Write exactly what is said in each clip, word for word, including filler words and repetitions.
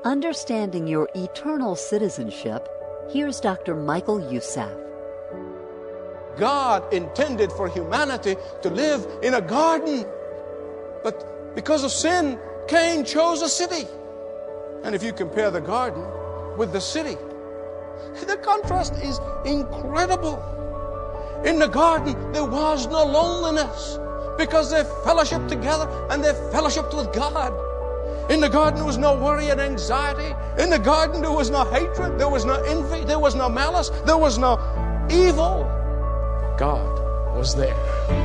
Understanding your eternal citizenship, here's Doctor Michael Youssef. God intended for humanity to live in a garden. But because of sin, Cain chose a city. And if you compare the garden with the city, the contrast is incredible. In the garden, there was no loneliness because they fellowshiped together and they fellowshiped with God. In the garden, there was no worry and anxiety. In the garden, there was no hatred. There was no envy. There was no malice. There was no evil. God was there.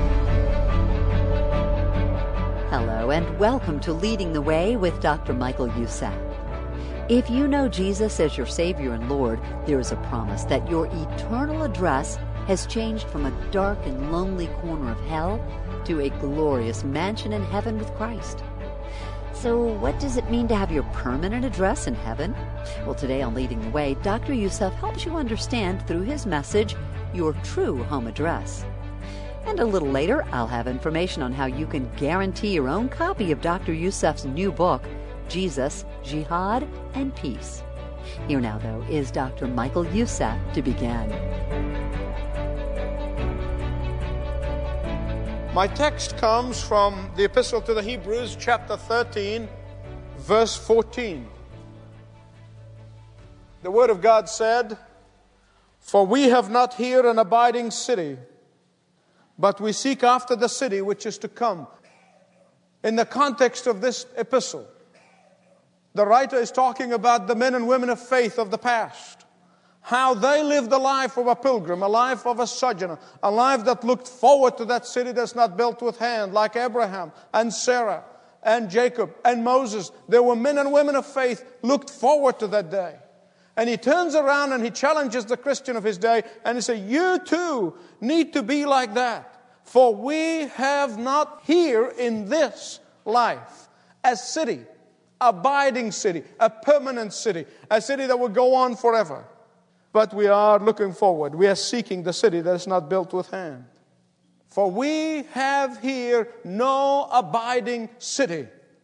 Hello and welcome to Leading the Way with Doctor Michael Youssef. If you know Jesus as your Savior and Lord, there is a promise that your eternal address has changed from a dark and lonely corner of hell to a glorious mansion in heaven with Christ. So what does it mean to have your permanent address in heaven? Well, today on Leading the Way, Doctor Youssef helps you understand through his message your true home address. And a little later, I'll have information on how you can guarantee your own copy of Doctor Youssef's new book, Jesus, Jihad, and Peace. Here now, though, is Doctor Michael Youssef to begin. My text comes from the Epistle to the Hebrews, chapter thirteen, verse fourteen. The Word of God said, "For we have not here an abiding city, but we seek after the city which is to come." In the context of this epistle, the writer is talking about the men and women of faith of the past. How they lived the life of a pilgrim, a life of a sojourner, a life that looked forward to that city that's not built with hand, like Abraham and Sarah and Jacob and Moses. There were men and women of faith looked forward to that day. And he turns around and he challenges the Christian of his day and he says, you too need to be like that. For we have not here in this life a city, abiding city, a permanent city, a city that will go on forever. But we are looking forward. We are seeking the city that is not built with hand. For we have here no abiding city.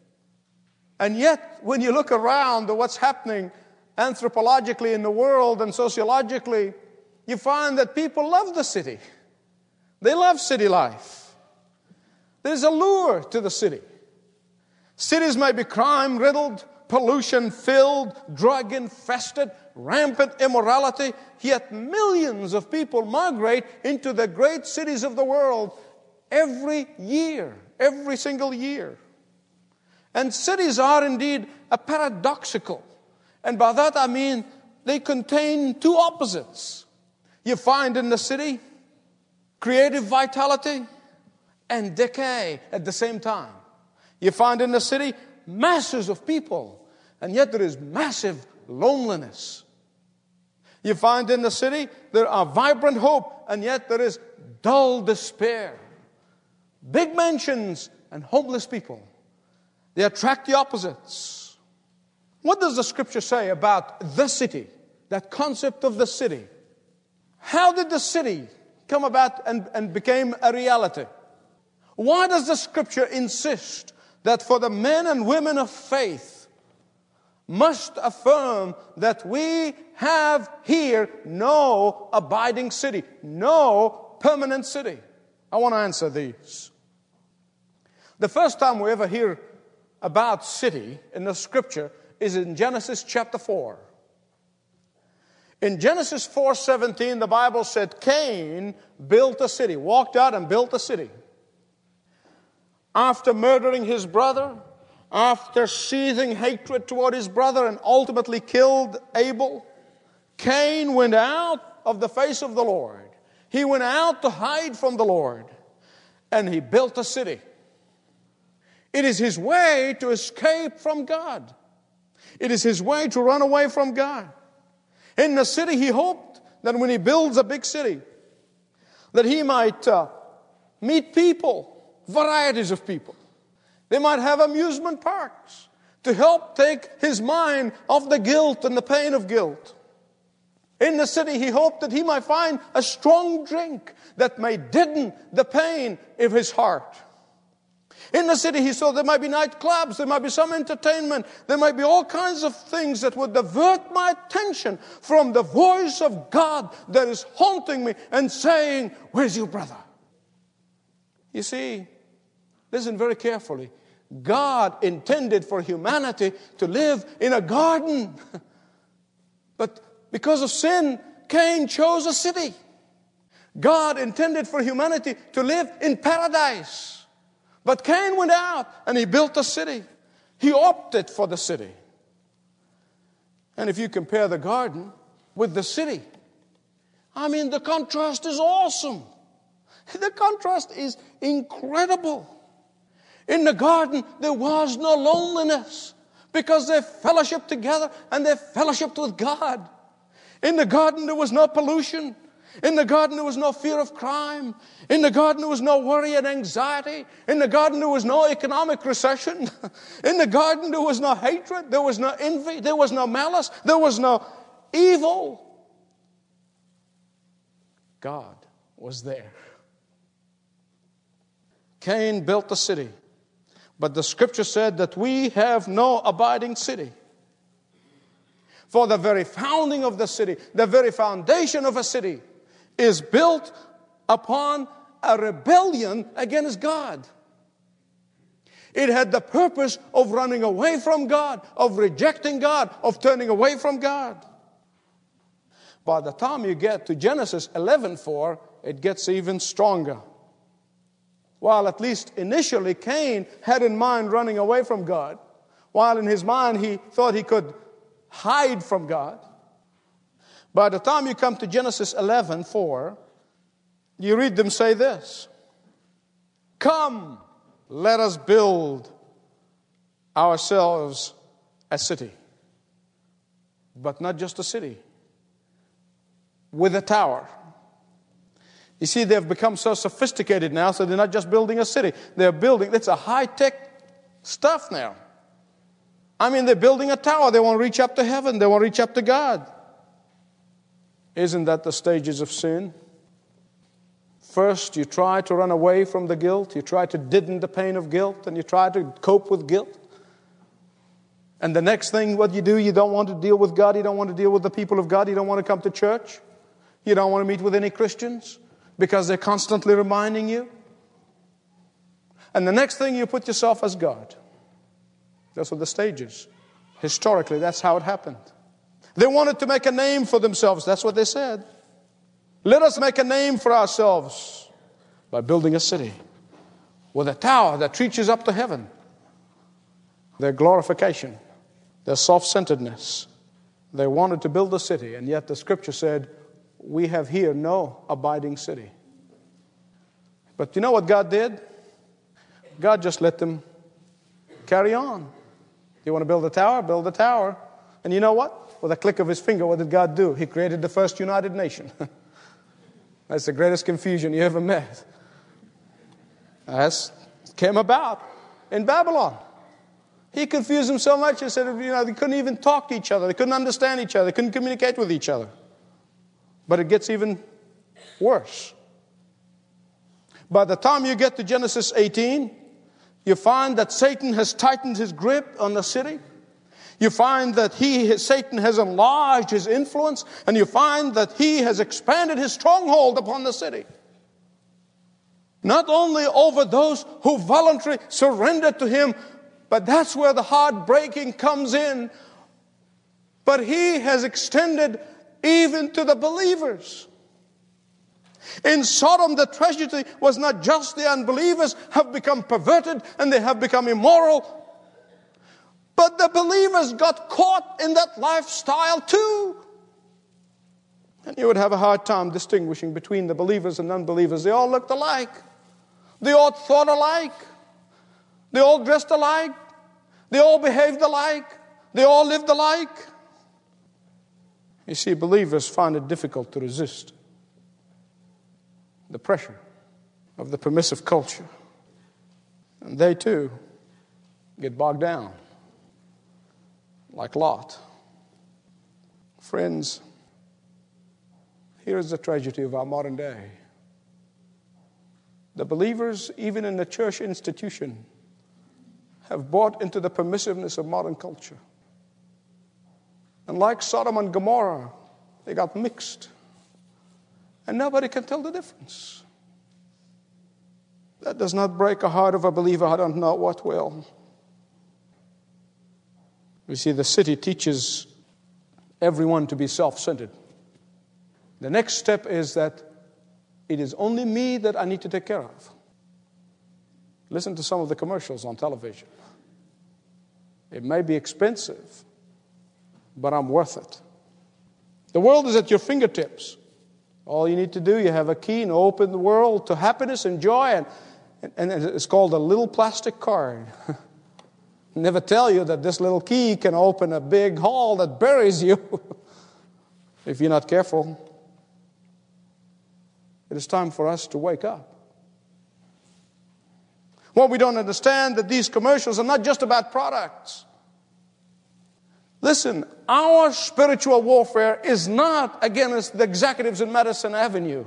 And yet, when you look around at what's happening anthropologically in the world and sociologically, you find that people love the city. They love city life. There's a lure to the city. Cities may be crime-riddled, pollution-filled, drug-infested, rampant immorality, yet millions of people migrate into the great cities of the world every year, every single year. And cities are indeed a paradoxical. And by that I mean they contain two opposites. You find in the city creative vitality and decay at the same time. You find in the city masses of people, and yet there is massive loneliness. You find in the city there are vibrant hope, and yet there is dull despair. Big mansions and homeless people. They attract the opposites. What does the Scripture say about the city? That concept of the city. How did the city come about and, and became a reality? Why does the Scripture insist that for the men and women of faith must affirm that we have here no abiding city, no permanent city? I want to answer these. The first time we ever hear about city in the Scripture is in Genesis chapter four. In Genesis four seventeen, the Bible said Cain built a city, walked out and built a city. After murdering his brother, after seething hatred toward his brother and ultimately killed Abel, Cain went out of the face of the Lord. He went out to hide from the Lord, and he built a city. It is his way to escape from God. It is his way to run away from God. In the city, he hoped that when he builds a big city, that he might uh, meet people, varieties of people. They might have amusement parks to help take his mind off the guilt and the pain of guilt. In the city, he hoped that he might find a strong drink that may deaden the pain of his heart. In the city, he saw there might be nightclubs, there might be some entertainment, there might be all kinds of things that would divert my attention from the voice of God that is haunting me and saying, where's your brother? You see, listen very carefully. God intended for humanity to live in a garden. But because of sin, Cain chose a city. God intended for humanity to live in paradise. But Cain went out and he built a city. He opted for the city. And if you compare the garden with the city, I mean, the contrast is awesome. The contrast is incredible. In the garden, there was no loneliness because they fellowshiped together and they fellowshiped with God. In the garden, there was no pollution. In the garden, there was no fear of crime. In the garden, there was no worry and anxiety. In the garden, there was no economic recession. In the garden, there was no hatred. There was no envy. There was no malice. There was no evil. God was there. Cain built a city. But the scripture said that we have no abiding city. For the very founding of the city, the very foundation of a city, is built upon a rebellion against God. It had the purpose of running away from God, of rejecting God, of turning away from God. By the time you get to Genesis eleven four, it gets even stronger. While at least initially Cain had in mind running away from God, while in his mind he thought he could hide from God, by the time you come to Genesis eleven four, you read them say this: "Come, let us build ourselves a city." But not just a city, with a tower. You see, they've become so sophisticated now, so they're not just building a city. They're building, it's a high-tech stuff now. I mean, they're building a tower. They want to reach up to heaven. They want to reach up to God. Isn't that the stages of sin? First, you try to run away from the guilt. You try to deaden the pain of guilt, and you try to cope with guilt. And the next thing, what you do, you don't want to deal with God. You don't want to deal with the people of God. You don't want to come to church. You don't want to meet with any Christians because they're constantly reminding you. And the next thing, you put yourself as God. Those are the stages. Historically, that's how it happened. They wanted to make a name for themselves. That's what they said. Let us make a name for ourselves by building a city with a tower that reaches up to heaven. Their glorification, their self-centeredness. They wanted to build a city, and yet the scripture said, we have here no abiding city. But you know what God did? God just let them carry on. You want to build a tower? Build a tower. And you know what? With a click of his finger, what did God do? He created the first United Nation. That's the greatest confusion you ever met. That came about in Babylon. He confused them so much, he said, you know, they couldn't even talk to each other. They couldn't understand each other. They couldn't communicate with each other. But it gets even worse. By the time you get to Genesis eighteen, you find that Satan has tightened his grip on the city. You find that he, Satan has enlarged his influence, and you find that he has expanded his stronghold upon the city. Not only over those who voluntarily surrendered to him, but that's where the heartbreaking comes in. But he has extended even to the believers. In Sodom, the tragedy was not just the unbelievers have become perverted and they have become immoral, but the believers got caught in that lifestyle too. And you would have a hard time distinguishing between the believers and unbelievers. They all looked alike. They all thought alike. They all dressed alike. They all behaved alike. They all lived alike. You see, believers find it difficult to resist the pressure of the permissive culture. And they too get bogged down, like Lot. Friends, here is the tragedy of our modern day. The believers, even in the church institution, have bought into the permissiveness of modern culture. And like Sodom and Gomorrah, they got mixed. And nobody can tell the difference. That does not break a heart of a believer. I don't know what will. You see, the city teaches everyone to be self-centered. The next step is that it is only me that I need to take care of. Listen to some of the commercials on television. It may be expensive, but I'm worth it. The world is at your fingertips. All you need to do, you have a key and open the world to happiness and joy, and, and, and it's called a little plastic card. Never tell you that this little key can open a big hole that buries you if you're not careful. It is time for us to wake up. Well, we don't understand that these commercials are not just about products. Listen, our spiritual warfare is not against the executives in Madison Avenue.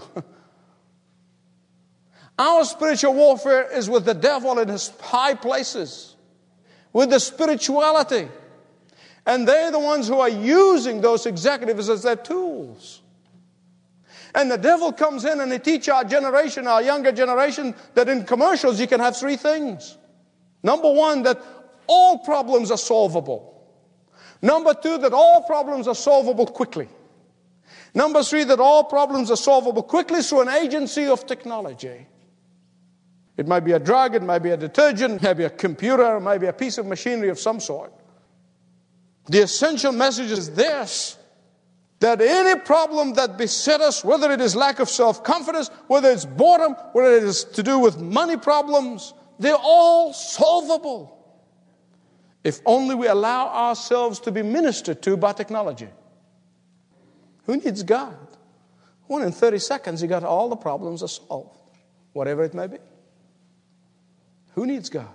Our spiritual warfare is with the devil in his high places, with the spirituality. And they're the ones who are using those executives as their tools. And the devil comes in and he teaches our generation, our younger generation, that in commercials you can have three things. Number one, that all problems are solvable. Number two, that all problems are solvable quickly. Number three, that all problems are solvable quickly through an agency of technology. It might be a drug, it might be a detergent, it might be a computer, it might be a piece of machinery of some sort. The essential message is this: that any problem that beset us, whether it is lack of self-confidence, whether it's boredom, whether it is to do with money problems, they're all solvable if only we allow ourselves to be ministered to by technology. Who needs God? One in thirty seconds, you got all the problems are solved, whatever it may be. Who needs God?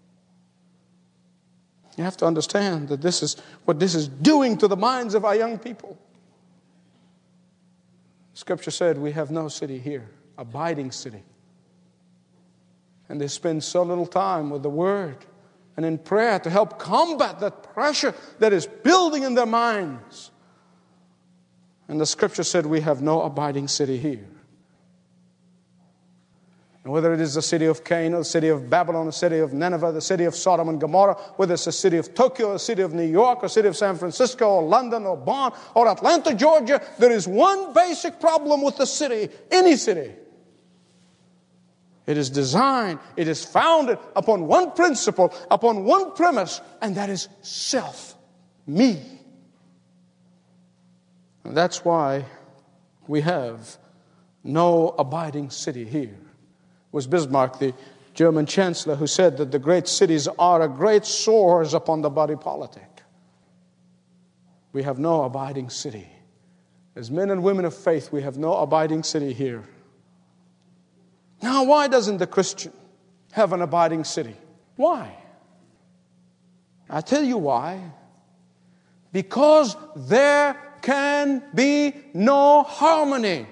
You have to understand that this is what this is doing to the minds of our young people. Scripture said we have no city here, abiding city. And they spend so little time with the Word and in prayer to help combat that pressure that is building in their minds. And the Scripture said we have no abiding city here. And whether it is the city of Cain or the city of Babylon, the city of Nineveh, the city of Sodom and Gomorrah, whether it's the city of Tokyo, the city of New York, or the city of San Francisco, or London, or Bonn, or Atlanta, Georgia, there is one basic problem with the city, any city. It is designed, it is founded upon one principle, upon one premise, and that is self, me. And that's why we have no abiding city here. It was Bismarck, the German chancellor, who said that the great cities are a great sores upon the body politic. We have no abiding city. As men and women of faith, we have no abiding city here. Now, why doesn't the Christian have an abiding city? Why? I tell you why. Because there can be no harmony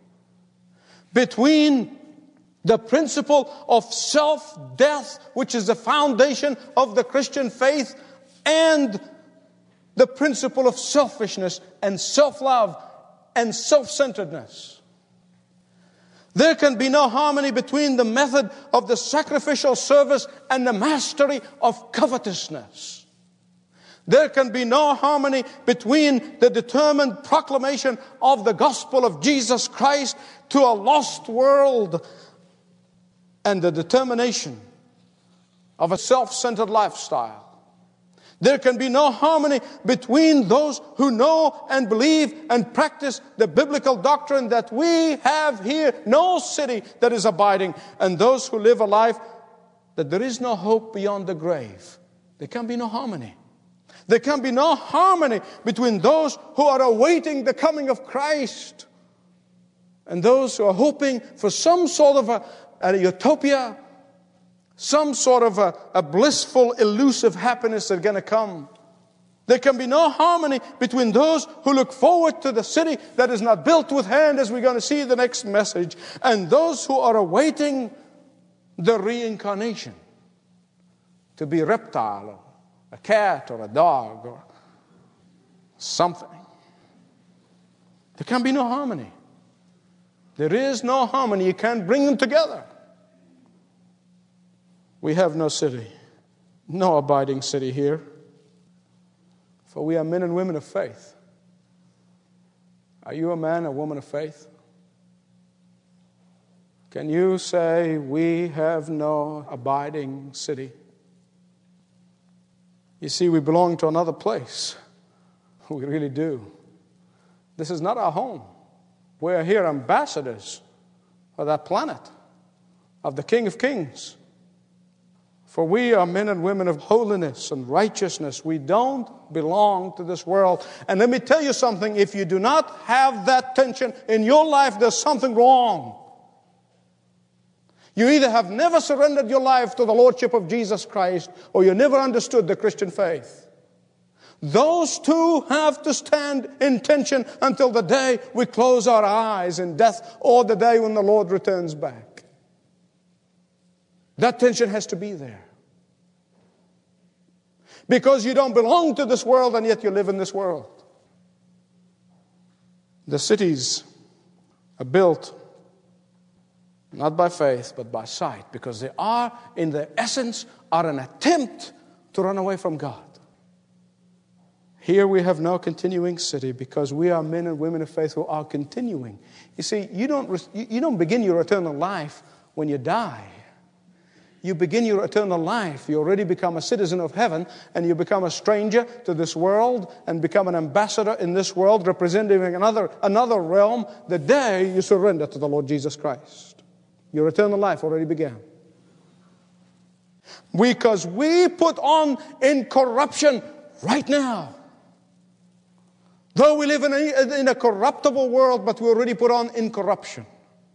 between the principle of self-death, which is the foundation of the Christian faith, and the principle of selfishness and self-love and self-centeredness. There can be no harmony between the method of the sacrificial service and the mastery of covetousness. There can be no harmony between the determined proclamation of the gospel of Jesus Christ to a lost world and the determination of a self-centered lifestyle. There can be no harmony between those who know and believe and practice the biblical doctrine that we have here no city that is abiding, and those who live a life that there is no hope beyond the grave. There can be no harmony. There can be no harmony between those who are awaiting the coming of Christ and those who are hoping for some sort of a a utopia, some sort of a, a blissful, elusive happiness that's going to come. There can be no harmony between those who look forward to the city that is not built with hand, as we're going to see in the next message, and those who are awaiting the reincarnation, to be a reptile or a cat or a dog or something. There can be no harmony. There is no harmony. You can't bring them together. We have no city, no abiding city here, for we are men and women of faith. Are you a man or woman of faith? Can you say, we have no abiding city? You see, we belong to another place. We really do. This is not our home. We are here ambassadors of that planet, of the King of Kings. For we are men and women of holiness and righteousness. We don't belong to this world. And let me tell you something. If you do not have that tension in your life, there's something wrong. You either have never surrendered your life to the Lordship of Jesus Christ, or you never understood the Christian faith. Those two have to stand in tension until the day we close our eyes in death, or the day when the Lord returns back. That tension has to be there. Because you don't belong to this world, and yet you live in this world. The cities are built not by faith, but by sight, because they are, in their essence, are an attempt to run away from God. Here we have no continuing city, because we are men and women of faith who are continuing. You see, you don't, you don't begin your eternal life when you die. You begin your eternal life. You already become a citizen of heaven, and you become a stranger to this world and become an ambassador in this world, representing another, another realm the day you surrender to the Lord Jesus Christ. Your eternal life already began. Because we put on incorruption right now. Though we live in a, in a corruptible world, but we already put on incorruption.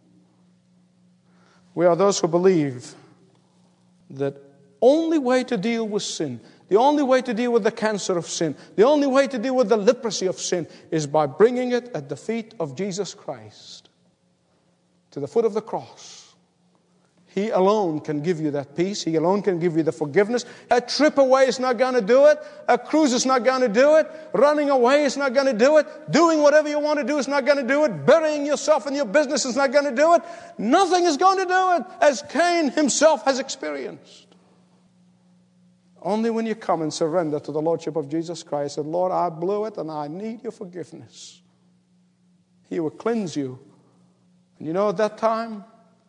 We are those who believe that only way to deal with sin, the only way to deal with the cancer of sin, the only way to deal with the leprosy of sin is by bringing it at the feet of Jesus Christ, to the foot of the cross. He alone can give you that peace. He alone can give you the forgiveness. A trip away is not going to do it. A cruise is not going to do it. Running away is not going to do it. Doing whatever you want to do is not going to do it. Burying yourself in your business is not going to do it. Nothing is going to do it, as Cain himself has experienced. Only when you come and surrender to the Lordship of Jesus Christ, and Lord, I blew it and I need your forgiveness. He will cleanse you. And you know, at that time,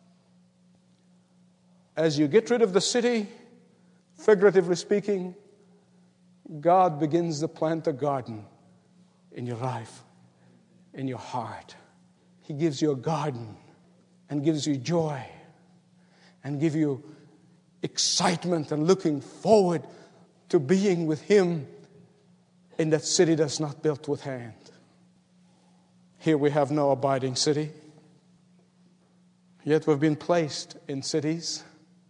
as you get rid of the city, figuratively speaking, God begins to plant a garden in your life, in your heart. He gives you a garden and gives you joy and gives you excitement and looking forward to being with Him in that city that's not built with hand. Here we have no abiding city, yet we've been placed in cities.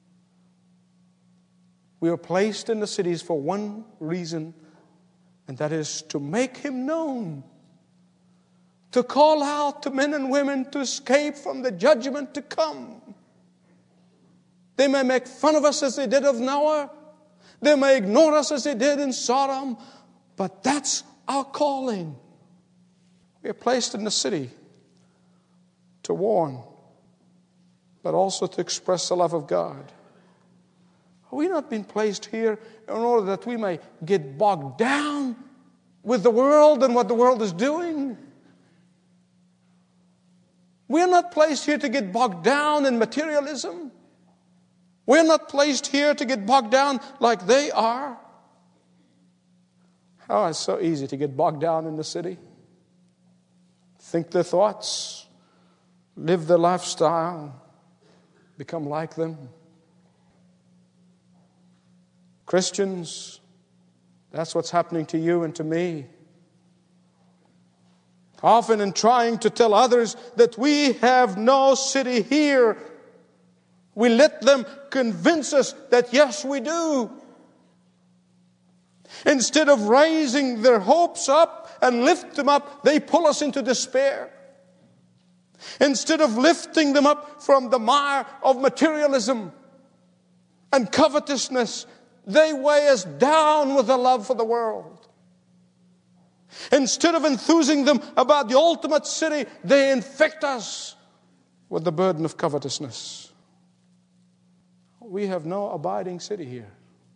We are placed in the cities for one reason, and that is to make Him known. To call out to men and women to escape from the judgment to come. They may make fun of us as they did of Noah. They may ignore us as they did in Sodom. But that's our calling. We are placed in the city to warn, but also to express the love of God. Have we not been placed here in order that we may get bogged down with the world and what the world is doing? We are not placed here to get bogged down in materialism. We are not placed here to get bogged down like they are. Oh, it's so easy to get bogged down in the city. Think their thoughts, live their lifestyle, become like them. Christians, that's what's happening to you and to me. Often in trying to tell others that we have no city here, we let them convince us that yes, we do. Instead of raising their hopes up and lift them up, they pull us into despair. Instead of lifting them up from the mire of materialism, and covetousness, they weigh us down with a love for the world. Instead of enthusing them about the ultimate city, they infect us with the burden of covetousness. We have no abiding city here.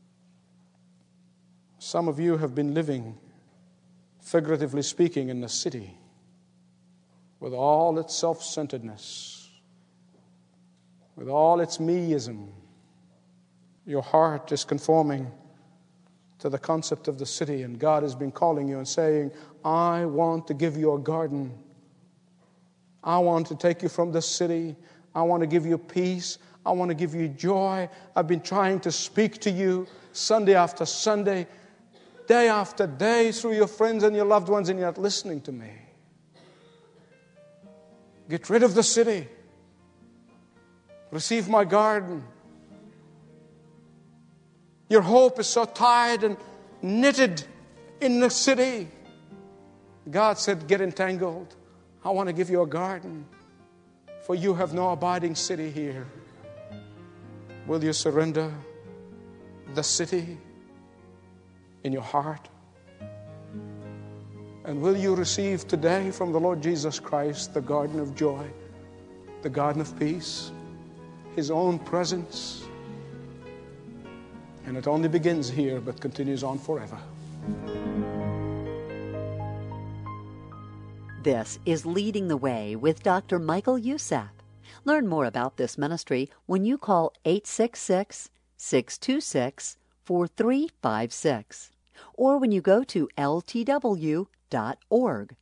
Some of you have been living, figuratively speaking, in the city with all its self-centeredness, with all its meism. Your heart is conforming to the concept of the city, and God has been calling you and saying, I want to give you a garden. I want to take you from the city. I want to give you peace. I want to give you joy. I've been trying to speak to you Sunday after Sunday, day after day, through your friends and your loved ones, and you're not listening to me. Get rid of the city. Receive my garden. Your hope is so tied and knitted in the city. God said, get entangled. I want to give you a garden, for you have no abiding city here. Will you surrender the city in your heart? And will you receive today from the Lord Jesus Christ the garden of joy, the garden of peace, His own presence? And it only begins here, but continues on forever. This is Leading the Way with Doctor Michael Youssef. Learn more about this ministry when you call eight six six, six two six, four three five six or when you go to L T W dot org.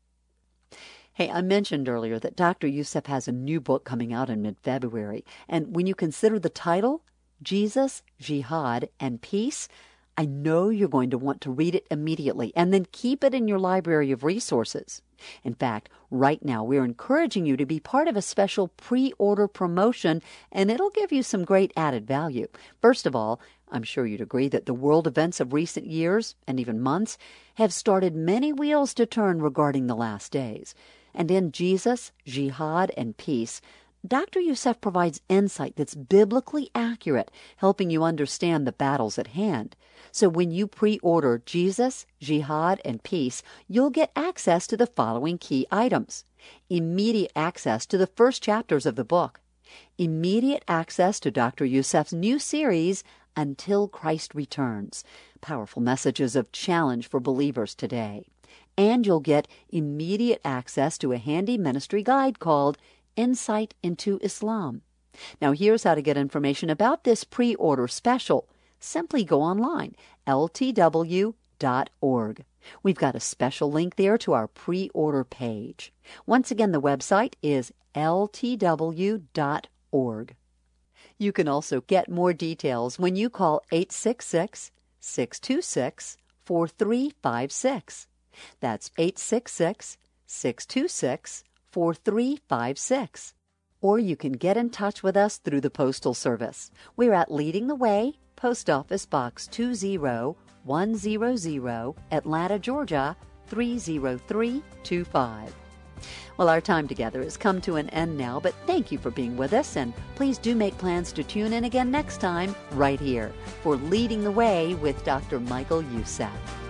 Hey, I mentioned earlier that Doctor Youssef has a new book coming out in mid-February, and when you consider the title, Jesus, Jihad, and Peace, I know you're going to want to read it immediately and then keep it in your library of resources. In fact, right now we're encouraging you to be part of a special pre-order promotion, and it'll give you some great added value. First of all, I'm sure you'd agree that the world events of recent years, and even months, have started many wheels to turn regarding the last days. And in Jesus, Jihad, and Peace, Doctor Youssef provides insight that's biblically accurate, helping you understand the battles at hand. So when you pre-order Jesus, Jihad, and Peace, you'll get access to the following key items. Immediate access to the first chapters of the book. Immediate access to Doctor Youssef's new series, Until Christ Returns. Powerful messages of challenge for believers today. And you'll get immediate access to a handy ministry guide called Insight into Islam. Now here's how to get information about this pre-order special. Simply go online, L T W dot org. We've got a special link there to our pre-order page. Once again, the website is L T W dot org. You can also get more details when you call eight six six, six two six, four three five six. That's eight six six, six two six, four three five six. Or you can get in touch with us through the Postal Service. We're at Leading the Way, Post Office Box two zero one zero zero, Atlanta, Georgia three zero three two five. Well, our time together has come to an end now, but thank you for being with us, and please do make plans to tune in again next time right here for Leading the Way with Doctor Michael Youssef.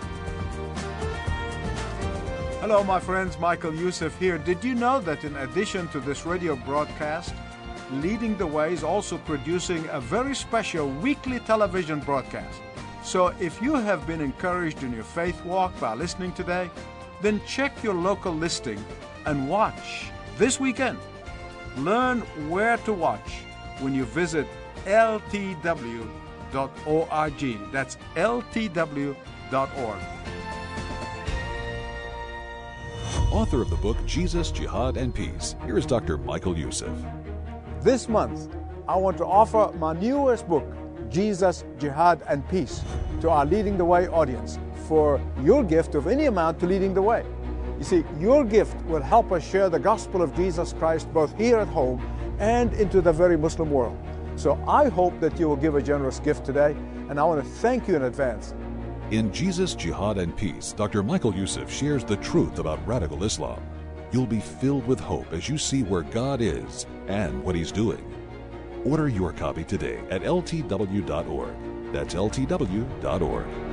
Hello, my friends. Michael Youssef here. Did you know that in addition to this radio broadcast, Leading the Way is also producing a very special weekly television broadcast? So if you have been encouraged in your faith walk by listening today, then check your local listing and watch this weekend. Learn where to watch when you visit L T W dot org. That's L T W dot org. Author of the book Jesus, Jihad, and Peace, here is Doctor Michael Youssef. This month, I want to offer my newest book, Jesus, Jihad, and Peace, to our Leading the Way audience for your gift of any amount to Leading the Way. You see, your gift will help us share the gospel of Jesus Christ both here at home and into the very Muslim world. So I hope that you will give a generous gift today, and I want to thank you in advance. In Jesus, Jihad, and Peace, Doctor Michael Youssef shares the truth about radical Islam. You'll be filled with hope as you see where God is and what He's doing. Order your copy today at L T W dot org. That's L T W dot org.